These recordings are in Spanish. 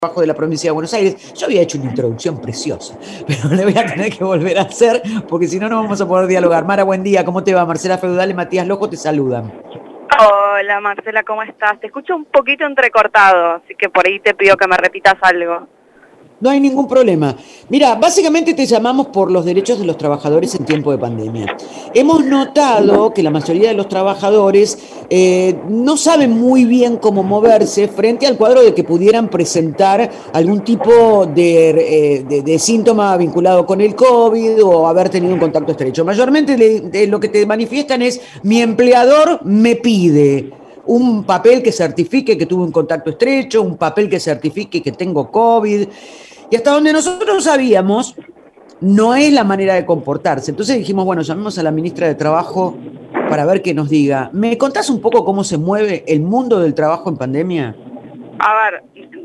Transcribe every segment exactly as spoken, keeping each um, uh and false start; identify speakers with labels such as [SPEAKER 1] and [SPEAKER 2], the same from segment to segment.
[SPEAKER 1] Trabajo de la provincia de Buenos Aires. Yo había hecho una introducción preciosa, pero le voy a tener que volver a hacer porque si no, no vamos a poder dialogar. Mara, buen día, ¿cómo te va? Marcela Feudal y Matías Lojo te saludan.
[SPEAKER 2] Hola Marcela, ¿cómo estás? Te escucho un poquito entrecortado, así que por ahí te pido que me repitas algo.
[SPEAKER 1] No hay ningún problema. Mira, básicamente te llamamos por los derechos de los trabajadores en tiempo de pandemia. Hemos notado que la mayoría de los trabajadores eh, no saben muy bien cómo moverse frente al cuadro de que pudieran presentar algún tipo de, eh, de, de síntoma vinculado con el COVID o haber tenido un contacto estrecho. Mayormente de, de lo que te manifiestan es: mi empleador me pide un papel que certifique que tuve un contacto estrecho, un papel que certifique que tengo COVID. Y hasta donde nosotros sabíamos, no es la manera de comportarse. Entonces dijimos, bueno, llamemos a la ministra de Trabajo para ver qué nos diga. ¿Me contás un poco cómo se mueve el mundo del trabajo en pandemia?
[SPEAKER 2] A ver,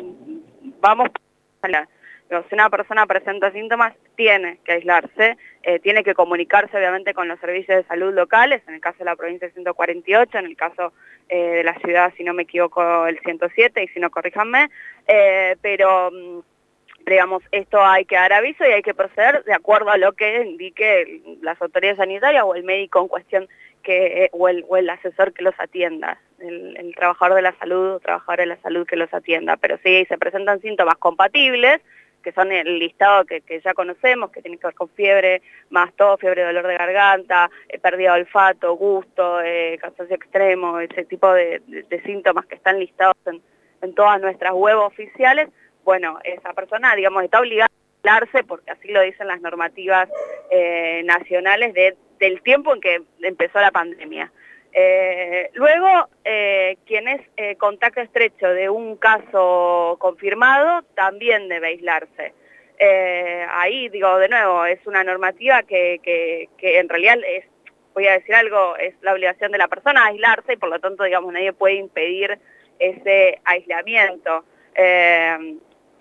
[SPEAKER 2] vamos a la... Si una persona presenta síntomas, tiene que aislarse, eh, tiene que comunicarse obviamente con los servicios de salud locales, en el caso de la provincia el ciento cuarenta y ocho, en el caso eh, de la ciudad, si no me equivoco, el ciento siete, y si no, corríjanme, eh, pero... digamos, esto hay que dar aviso y hay que proceder de acuerdo a lo que indique las autoridades sanitarias o el médico en cuestión que o el, o el asesor que los atienda, el, el trabajador de la salud o trabajadora de la salud que los atienda. Pero sí, se presentan síntomas compatibles, que son el listado que, que ya conocemos, que tienen que ver con fiebre, más tos, fiebre, dolor de garganta, eh, pérdida de olfato, gusto, eh, cansancio extremo, ese tipo de, de, de síntomas que están listados en, en todas nuestras web oficiales. Bueno, esa persona, digamos, está obligada a aislarse, porque así lo dicen las normativas eh, nacionales de, del tiempo en que empezó la pandemia. Eh, luego, eh, quien es eh, contacto estrecho de un caso confirmado, también debe aislarse. Eh, ahí, digo, de nuevo, es una normativa que, que, que en realidad es, voy a decir algo, es la obligación de la persona aislarse y por lo tanto, digamos, nadie puede impedir ese aislamiento. Eh,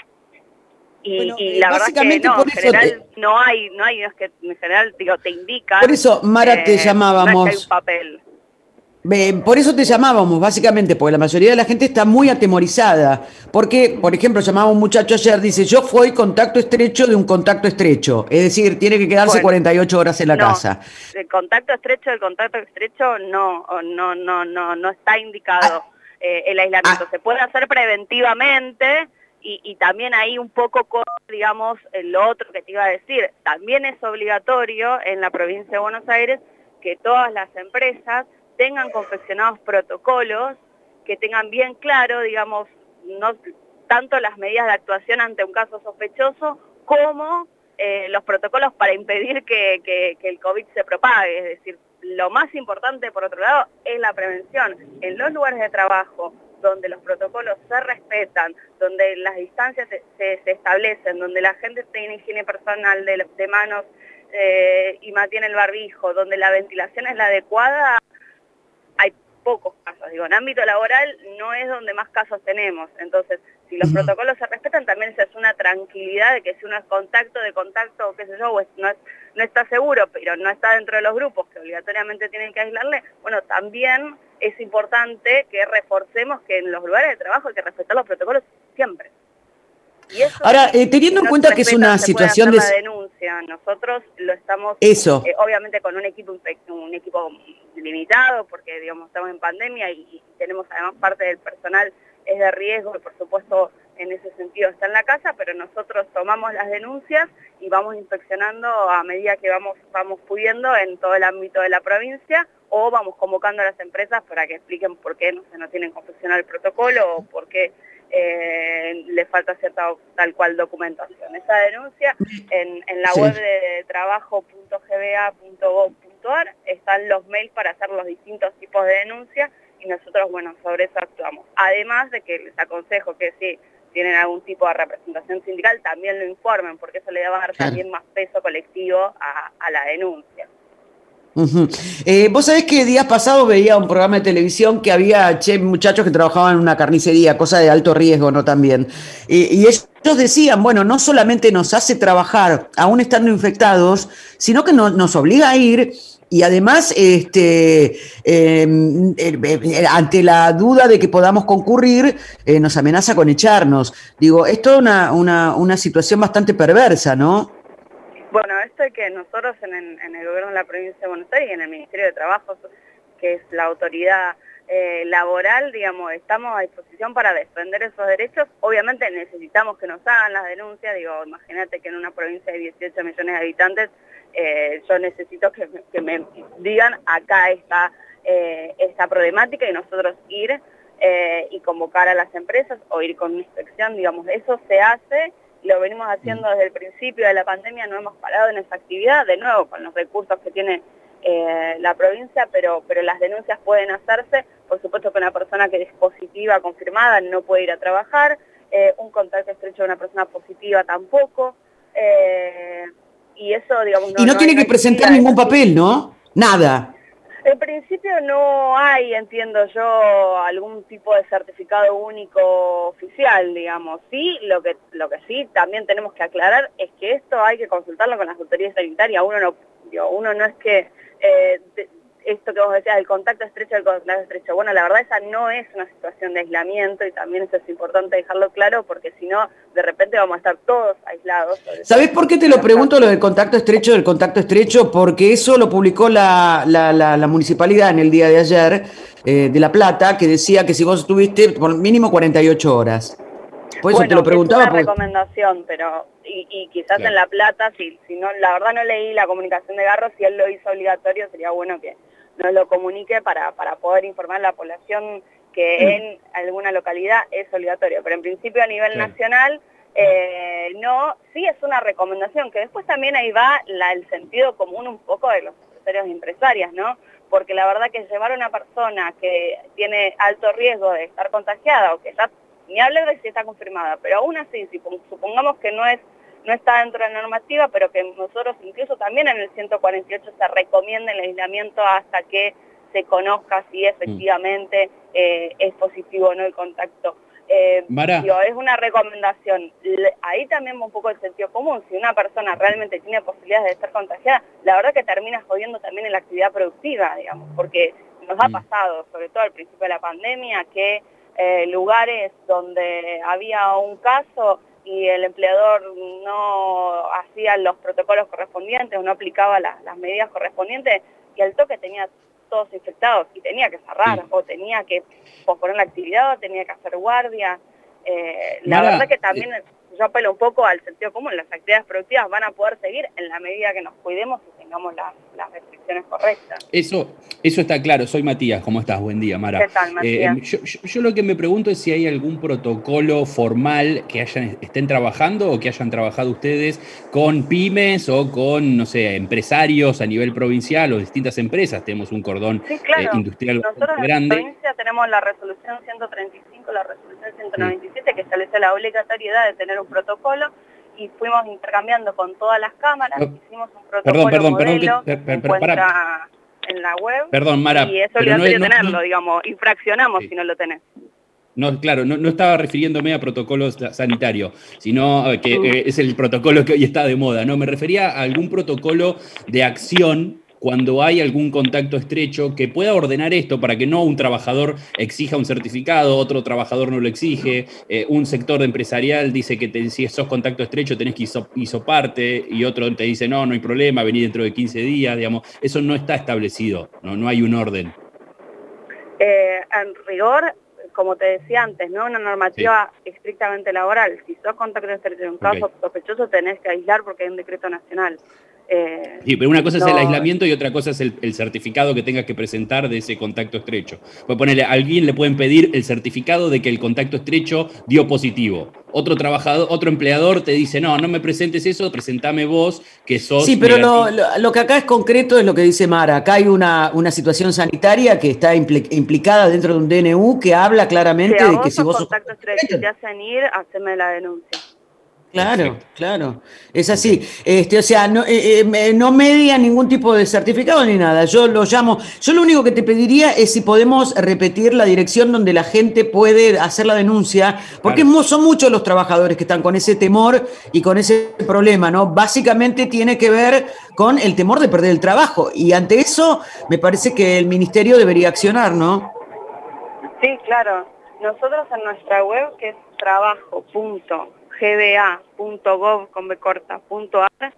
[SPEAKER 2] Y, bueno, y la verdad que no, en general te... no hay, no hay, no es que en general digo, te indica.
[SPEAKER 1] Por eso, Mara, eh, te llamábamos.
[SPEAKER 2] No es que hay un papel.
[SPEAKER 1] Eh, por eso te llamábamos, básicamente, porque la mayoría de la gente está muy atemorizada. Porque, por ejemplo, llamaba un muchacho ayer, dice, yo fui contacto estrecho de un contacto estrecho. Es decir, tiene que quedarse bueno, cuarenta y ocho horas en la
[SPEAKER 2] no,
[SPEAKER 1] casa.
[SPEAKER 2] El contacto estrecho del contacto estrecho no, no, no, no, no está indicado ah, eh, el aislamiento. Ah, Se puede hacer preventivamente. Y, y también ahí un poco con, digamos, lo otro que te iba a decir, también es obligatorio en la provincia de Buenos Aires que todas las empresas tengan confeccionados protocolos, que tengan bien claro, digamos, no tanto las medidas de actuación ante un caso sospechoso, como eh, los protocolos para impedir que, que, que el COVID se propague. Es decir, lo más importante, por otro lado, es la prevención. En los lugares de trabajo, donde los protocolos se respetan, donde las distancias se, se, se establecen, donde la gente tiene higiene personal de, de manos eh, y mantiene el barbijo, donde la ventilación es la adecuada, hay pocos casos. Digo, en ámbito laboral no es donde más casos tenemos. Entonces, si los protocolos se respetan, también esa es una tranquilidad de que si uno es contacto de contacto, o qué sé yo, o es, no, es, no está seguro, pero no está dentro de los grupos que obligatoriamente tienen que aislarle, bueno, también es importante que reforcemos que en los lugares de trabajo hay que respetar los protocolos siempre. Y eso,
[SPEAKER 1] ahora, eh, teniendo en cuenta que es una situación de...
[SPEAKER 2] la denuncia. Nosotros lo estamos,
[SPEAKER 1] eso.
[SPEAKER 2] Eh, obviamente con un equipo un equipo limitado, porque digamos estamos en pandemia y, y tenemos además parte del personal es de riesgo y por supuesto en ese sentido está en la casa, pero nosotros tomamos las denuncias y vamos inspeccionando a medida que vamos, vamos pudiendo en todo el ámbito de la provincia, o vamos convocando a las empresas para que expliquen por qué no, se no tienen confeccionado el protocolo o por qué eh, le falta cierta tal cual documentación. Esa denuncia en, en la sí. web de trabajo punto g b a punto gov punto a r están los mails para hacer los distintos tipos de denuncias y nosotros, bueno, sobre eso actuamos. Además de que les aconsejo que si tienen algún tipo de representación sindical, también lo informen, porque eso le va a dar claro. también más peso colectivo a, a la denuncia.
[SPEAKER 1] Uh-huh. Eh, vos sabés que días pasados veía un programa de televisión que había che, muchachos que trabajaban en una carnicería, cosa de alto riesgo, ¿no? También. Eh, y ellos decían, bueno, no solamente nos hace trabajar aún estando infectados, sino que no, nos obliga a ir Y además, este, eh, eh, ante la duda de que podamos concurrir, eh, nos amenaza con echarnos. Digo, es toda una, una, una situación bastante perversa, ¿no?
[SPEAKER 2] Bueno, esto es que nosotros en el, en el gobierno de la provincia de Buenos Aires y en el Ministerio de Trabajo, que es la autoridad eh, laboral, digamos, estamos a disposición para defender esos derechos. Obviamente necesitamos que nos hagan las denuncias. Digo, imagínate que en una provincia de dieciocho millones de habitantes, eh, yo necesito que me, que me digan acá está eh, esta problemática y nosotros ir eh, y convocar a las empresas o ir con una inspección, digamos, eso se hace. Lo venimos haciendo desde el principio de la pandemia, no hemos parado en esa actividad, de nuevo con los recursos que tiene eh, la provincia, pero, pero las denuncias pueden hacerse. Por supuesto que una persona que es positiva, confirmada, no puede ir a trabajar, eh, un contacto estrecho de una persona positiva tampoco, eh, y eso, digamos... No,
[SPEAKER 1] y no,
[SPEAKER 2] no
[SPEAKER 1] tiene
[SPEAKER 2] hay
[SPEAKER 1] que presentar ningún papel, ¿no? Nada.
[SPEAKER 2] En principio no hay, entiendo yo, algún tipo de certificado único oficial, digamos. Sí, lo que lo que sí también tenemos que aclarar es que esto hay que consultarlo con las autoridades sanitarias. Uno no, digo, uno no es que eh, de, esto que vos decías, el contacto estrecho, el contacto estrecho. Bueno, la verdad esa no es una situación de aislamiento y también eso es importante dejarlo claro porque si no, de repente vamos a estar todos aislados.
[SPEAKER 1] ¿Sabés por qué te lo pregunto lo del contacto estrecho del contacto estrecho? Porque eso lo publicó la, la, la, la municipalidad en el día de ayer eh, de La Plata, que decía que si vos estuviste por mínimo cuarenta y ocho horas. Por eso
[SPEAKER 2] bueno,
[SPEAKER 1] te lo preguntaba.
[SPEAKER 2] Es una
[SPEAKER 1] porque...
[SPEAKER 2] recomendación, pero y, y quizás claro. En La Plata, si, si no, la verdad no leí la comunicación de Garro, si él lo hizo obligatorio sería bueno que nos lo comunique para, para poder informar a la población que mm. en alguna localidad es obligatorio, pero en principio a nivel claro. nacional eh, no, sí es una recomendación, que después también ahí va la, el sentido común un poco de los empresarios y empresarias, ¿no? Porque la verdad que llevar a una persona que tiene alto riesgo de estar contagiada o que está, ni hablar de si está confirmada, pero aún así, si supongamos que no es no está dentro de la normativa, pero que nosotros incluso también en el ciento cuarenta y ocho se recomienda el aislamiento hasta que se conozca si efectivamente eh, es positivo o no el contacto. Eh, digo, es una recomendación. Ahí también va un poco el sentido común. Si una persona realmente tiene posibilidades de estar contagiada, la verdad que termina jodiendo también en la actividad productiva, digamos, porque nos ha pasado, sobre todo al principio de la pandemia, que eh, lugares donde había un caso y el empleador no hacía los protocolos correspondientes o no aplicaba la, las medidas correspondientes y al toque tenía todos infectados y tenía que cerrar sí. o tenía que posponer la actividad o tenía que hacer guardia. Eh, la Mara, verdad que también eh, yo apelo un poco al sentido común, las actividades productivas van a poder seguir en la medida que nos cuidemos y tengamos las, las restricciones correctas.
[SPEAKER 3] Eso, eso está claro. Soy Matías, ¿cómo estás? Buen día, Mara.
[SPEAKER 2] ¿Qué tal, Matías?
[SPEAKER 3] Eh, yo, yo, yo lo que me pregunto es si hay algún protocolo formal que hayan, estén trabajando o que hayan trabajado ustedes con pymes o con, no sé, empresarios a nivel provincial o distintas empresas. Tenemos un cordón
[SPEAKER 2] sí, claro.
[SPEAKER 3] eh, industrial
[SPEAKER 2] Nosotros
[SPEAKER 3] grande.
[SPEAKER 2] En la provincia tenemos la resolución ciento treinta y cinco, la resolución ciento noventa y siete, sí. que establece la obligatoriedad de tener un protocolo y fuimos intercambiando con todas las cámaras, no. hicimos un protocolo
[SPEAKER 3] perdón, perdón,
[SPEAKER 2] modelo
[SPEAKER 3] perdón, que, per, per,
[SPEAKER 2] que se encuentra en la web
[SPEAKER 3] perdón, Mara,
[SPEAKER 2] y es obligatorio
[SPEAKER 3] no es,
[SPEAKER 2] tenerlo,
[SPEAKER 3] no, no,
[SPEAKER 2] digamos, infraccionamos
[SPEAKER 3] sí.
[SPEAKER 2] si no lo tenés.
[SPEAKER 3] No, claro, no, no estaba refiriéndome a protocolos sanitarios, sino que eh, es el protocolo que hoy está de moda, ¿no? Me refería a algún protocolo de acción cuando hay algún contacto estrecho que pueda ordenar esto para que no un trabajador exija un certificado, otro trabajador no lo exige, eh, un sector empresarial dice que te, si sos contacto estrecho tenés que hisoparte y otro te dice no, no hay problema, vení dentro de quince días, digamos, eso no está establecido, no, no hay un orden.
[SPEAKER 2] Eh, en rigor, como te decía antes, no una normativa sí. estrictamente laboral. Si sos contacto estrecho en un caso okay. sospechoso tenés que aislar porque hay un decreto nacional. Eh,
[SPEAKER 3] sí, pero una cosa no, es el aislamiento y otra cosa es el, el certificado que tengas que presentar de ese contacto estrecho. Puede ponerle, a alguien le pueden pedir el certificado de que el contacto estrecho dio positivo. Otro trabajador, otro empleador te dice, no, no me presentes eso, presentame vos que sos...
[SPEAKER 1] Sí, pero lo, lo, lo que acá es concreto es lo que dice Mara. Acá hay una, una situación sanitaria que está implicada dentro de un D N U que habla claramente
[SPEAKER 2] si
[SPEAKER 1] de que si vos
[SPEAKER 2] sos contacto estrecho y te hacen ir, haceme la denuncia.
[SPEAKER 1] Claro,
[SPEAKER 3] Perfecto.
[SPEAKER 1] claro, es así. Este, o sea, no, eh, eh, no media ningún tipo de certificado ni nada. Yo lo llamo. Yo lo único que te pediría es si podemos repetir la dirección donde la gente puede hacer la denuncia, porque
[SPEAKER 3] Claro.
[SPEAKER 1] son muchos los trabajadores que están con ese temor y con ese problema, ¿no? Básicamente tiene que ver con el temor de perder el trabajo. Y ante eso, me parece que el ministerio debería accionar, ¿no?
[SPEAKER 2] Sí, claro. Nosotros en nuestra web, que es trabajo punto g b a punto gov con b corta punto a r,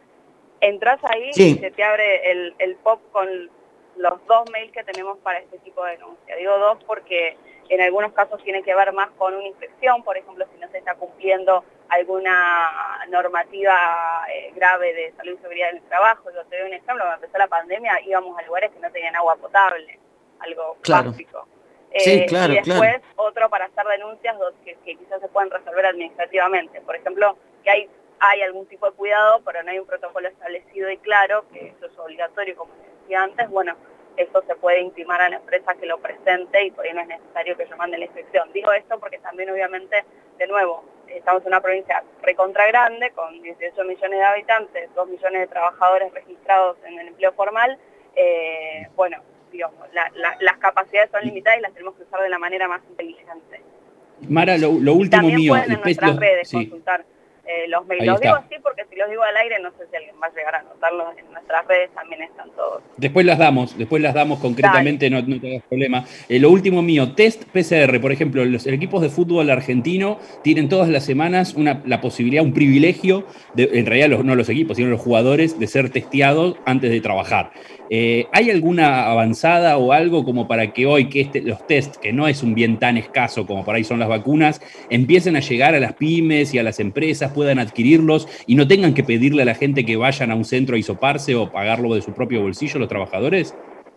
[SPEAKER 2] entras ahí
[SPEAKER 1] Sí.
[SPEAKER 2] y se te abre el, el pop con los dos mails que tenemos para este tipo de denuncia. Digo dos porque en algunos casos tiene que ver más con una inspección, por ejemplo, si no se está cumpliendo alguna normativa eh, grave de salud y seguridad del trabajo. Yo te doy un ejemplo, cuando empezó la pandemia íbamos a lugares que no tenían agua potable, algo
[SPEAKER 1] Claro.
[SPEAKER 2] básico.
[SPEAKER 1] Sí,
[SPEAKER 2] Eh,
[SPEAKER 1] claro,
[SPEAKER 2] y después
[SPEAKER 1] claro.
[SPEAKER 2] otro para hacer denuncias que, que quizás se puedan resolver administrativamente. Por ejemplo, que hay, hay algún tipo de cuidado, pero no hay un protocolo establecido y claro, que eso es obligatorio, como les decía antes. Bueno, eso se puede intimar a la empresa que lo presente y por ahí no es necesario que yo mande la inspección. Digo esto porque también obviamente, de nuevo, estamos en una provincia recontra grande, con dieciocho millones de habitantes, dos millones de trabajadores registrados en el empleo formal. Eh, bueno, digamos, la, la, las capacidades son limitadas y las tenemos que usar de la manera más inteligente.
[SPEAKER 3] Mara, lo, lo
[SPEAKER 2] Y
[SPEAKER 3] último
[SPEAKER 2] también
[SPEAKER 3] mío.
[SPEAKER 2] pueden en
[SPEAKER 3] Después
[SPEAKER 2] nuestras
[SPEAKER 3] los-
[SPEAKER 2] redes
[SPEAKER 3] sí,
[SPEAKER 2] consultar eh, los mails.
[SPEAKER 3] ahí
[SPEAKER 2] Los digo
[SPEAKER 3] está.
[SPEAKER 2] así porque si los digo al aire no sé si alguien va a llegar a notarlos. En nuestras redes también están todos.
[SPEAKER 3] Después las damos, después las damos concretamente, no, no te hagas problema. Eh, lo último mío, test P C R, por ejemplo, los equipos de fútbol argentino tienen todas las semanas una, la posibilidad, un privilegio, de, en realidad los, no los equipos, sino los jugadores, de ser testeados antes de trabajar. Eh, ¿Hay alguna avanzada o algo como para que hoy que este, los test, que no es un bien tan escaso como por ahí son las vacunas, empiecen a llegar a las pymes y a las empresas, puedan adquirirlos y no tengan que pedirle a la gente que vayan a un centro a hisoparse o pagarlo de su propio bolsillo los trabajadores?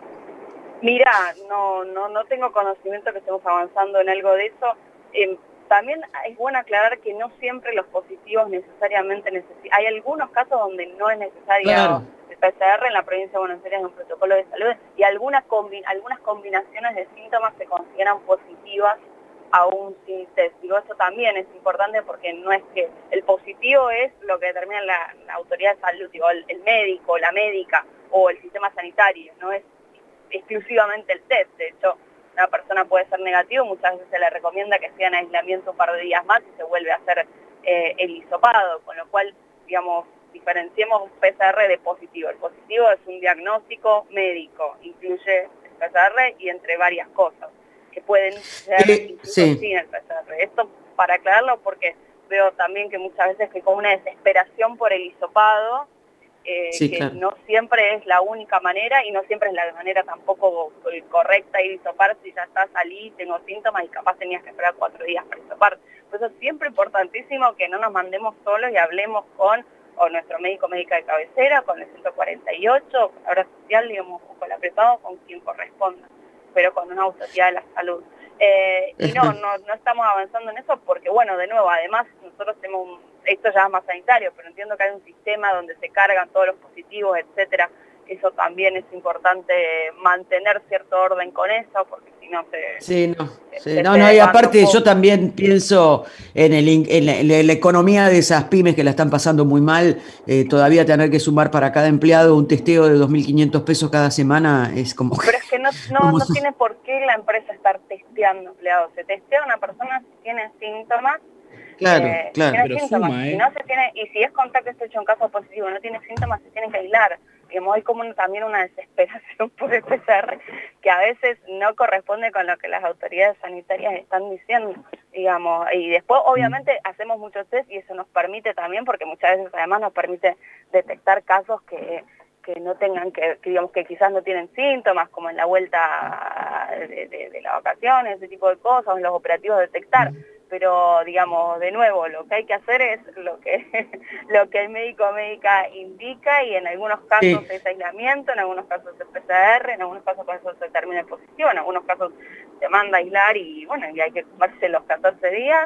[SPEAKER 2] Mira, no, no, no tengo conocimiento que estemos avanzando en algo de eso. Eh, también es bueno aclarar que no siempre los positivos necesariamente necesitan. Hay algunos casos donde no es necesario
[SPEAKER 1] Claro.
[SPEAKER 2] el P C R. En la provincia de Buenos Aires es un protocolo de salud y algunas, combi algunas combinaciones de síntomas se consideran positivas aún sin test. Digo, eso también es importante porque no es que el positivo es lo que determina la, la autoridad de salud, digo, el, el médico, la médica o el sistema sanitario, no es exclusivamente el test. De hecho, una persona puede ser negativo, muchas veces se le recomienda que sea en aislamiento un par de días más y se vuelve a hacer eh, el hisopado, con lo cual, digamos, diferenciemos P C R de positivo. El positivo es un diagnóstico médico, incluye el P C R y entre varias cosas, que pueden ser
[SPEAKER 1] Eh,
[SPEAKER 2] incluso
[SPEAKER 1] sí.
[SPEAKER 2] sin el P C R. Esto para aclararlo porque veo también que muchas veces que con una desesperación por el hisopado, Eh,
[SPEAKER 1] Sí,
[SPEAKER 2] que
[SPEAKER 1] claro.
[SPEAKER 2] no siempre es la única manera y no siempre es la manera tampoco eh, correcta ir a hisopar. Si ya está, salí, tengo síntomas y capaz tenías que esperar cuatro días para hisopar. Por eso es siempre importantísimo que no nos mandemos solos y hablemos con o nuestro médico médica de cabecera, con el ciento cuarenta y ocho, con la obra social, digamos, o con la prepago, con quien corresponda, pero con una autoridad de la salud. Eh, y no, no, no estamos avanzando en eso porque, bueno, de nuevo, además nosotros tenemos un, esto ya es más sanitario, pero entiendo que hay un sistema donde se cargan todos los positivos, etcétera. Eso también es importante mantener cierto orden con eso, porque si no se...
[SPEAKER 1] Sí, no, sí,
[SPEAKER 2] se-
[SPEAKER 1] no,
[SPEAKER 2] se
[SPEAKER 1] no, y
[SPEAKER 2] desbanda
[SPEAKER 1] aparte
[SPEAKER 2] un poco.
[SPEAKER 1] yo también pienso en, el, in- en la, en la- la economía de esas pymes que la están pasando muy mal, eh, todavía tener que sumar para cada empleado un testeo de dos mil quinientos pesos cada semana es como...
[SPEAKER 2] Pero es que no, no,
[SPEAKER 1] como-
[SPEAKER 2] no tiene por qué la empresa estar testeando empleados. Se testea a una persona si tiene síntomas.
[SPEAKER 1] Claro,
[SPEAKER 2] eh, si
[SPEAKER 1] claro.
[SPEAKER 2] tiene
[SPEAKER 3] Pero
[SPEAKER 2] síntomas.
[SPEAKER 3] suma, ¿eh?
[SPEAKER 2] Si no se tiene, y si es contacto estrecho en caso positivo, no tiene síntomas, se tienen que aislar. Digamos, hay como un- también una desesperación por el P C R que a veces no corresponde con lo que las autoridades sanitarias están diciendo, digamos. Y después, obviamente, hacemos muchos test y eso nos permite también, porque muchas veces además nos permite detectar casos que que no tengan que, que digamos que quizás no tienen síntomas, como en la vuelta de, de, de las vacaciones, ese tipo de cosas, en los operativos detectar, pero digamos, de nuevo, lo que hay que hacer es lo que lo que el médico o médica indica y en algunos casos
[SPEAKER 1] Sí.
[SPEAKER 2] es aislamiento, en algunos casos es P C R, en algunos casos con eso se termina el positivo, en algunos casos se manda a aislar y bueno, y hay que tomarse los catorce días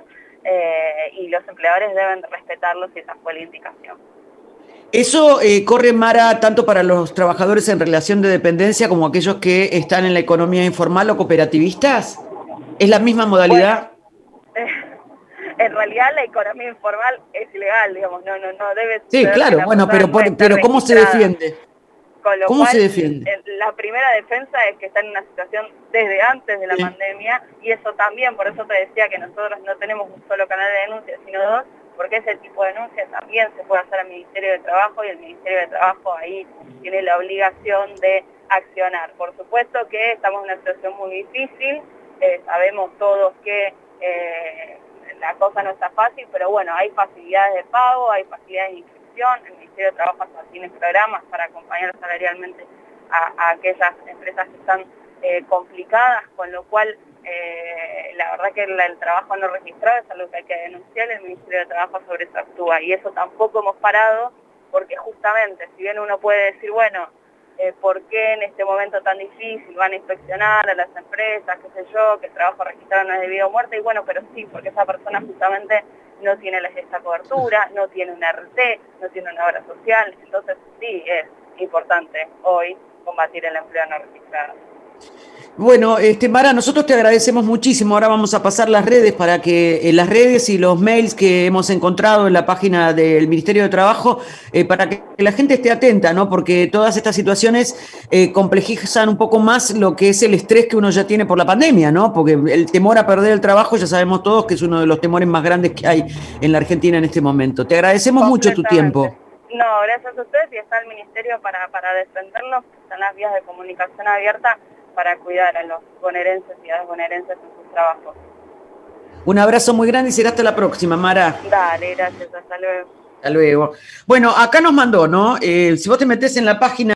[SPEAKER 2] eh, y los empleadores deben respetarlos si esa fue la indicación.
[SPEAKER 1] Eso eh, corre, Mara, tanto para los trabajadores en relación de dependencia como aquellos que están en la economía informal o cooperativistas. ¿Es la misma modalidad?
[SPEAKER 2] Bueno, en realidad la economía informal es ilegal, digamos, no, no, no debe ser.
[SPEAKER 1] Sí, claro, bueno, pero, por, pero ¿cómo se defiende?
[SPEAKER 2] Con lo
[SPEAKER 1] ¿Cómo
[SPEAKER 2] cual,
[SPEAKER 1] se defiende?
[SPEAKER 2] La primera defensa es que está en una situación desde antes de la
[SPEAKER 1] sí.
[SPEAKER 2] pandemia, y eso también, por eso te decía que nosotros no tenemos un solo canal de denuncia, sino dos, porque ese tipo de denuncia también se puede hacer al Ministerio de Trabajo, y el Ministerio de Trabajo ahí tiene la obligación de accionar. Por supuesto que estamos en una situación muy difícil, eh, sabemos todos que eh, la cosa no está fácil, pero bueno, hay facilidades de pago, hay facilidades de inscripción, el Ministerio de Trabajo tiene programas para acompañar salarialmente a, a aquellas empresas que están eh, complicadas, con lo cual eh, la verdad que el, el trabajo no registrado es algo que hay que denunciar, el Ministerio de Trabajo sobre eso actúa, y eso tampoco hemos parado, porque justamente, si bien uno puede decir, bueno, eh, ¿por qué en este momento tan difícil van a inspeccionar a las empresas, qué sé yo, que el trabajo registrado no es debido a muerte? Y bueno, pero sí, porque esa persona justamente no tiene esta cobertura, no tiene una R T, no tiene una obra social, entonces sí es importante hoy combatir el empleo no registrado.
[SPEAKER 1] Bueno, este, Mara, nosotros te agradecemos muchísimo. Ahora vamos a pasar las redes para que eh, las redes y los mails que hemos encontrado en la página del Ministerio de Trabajo, eh, para que la gente esté atenta, ¿no? Porque todas estas situaciones eh, complejizan un poco más lo que es el estrés que uno ya tiene por la pandemia, ¿no? Porque el temor a perder el trabajo, ya sabemos todos que es uno de los temores más grandes que hay en la Argentina en este momento. Te agradecemos mucho tu tiempo.
[SPEAKER 2] No, gracias a ustedes, y está el Ministerio para, para defendernos, están las vías de comunicación abiertas para cuidar a los bonaerenses y a las bonaerenses en sus trabajos.
[SPEAKER 1] Un abrazo muy grande y será hasta la próxima, Mara.
[SPEAKER 2] Dale, gracias, hasta luego.
[SPEAKER 1] Hasta luego. Bueno, acá nos mandó, ¿no? Eh, si vos te metés en la página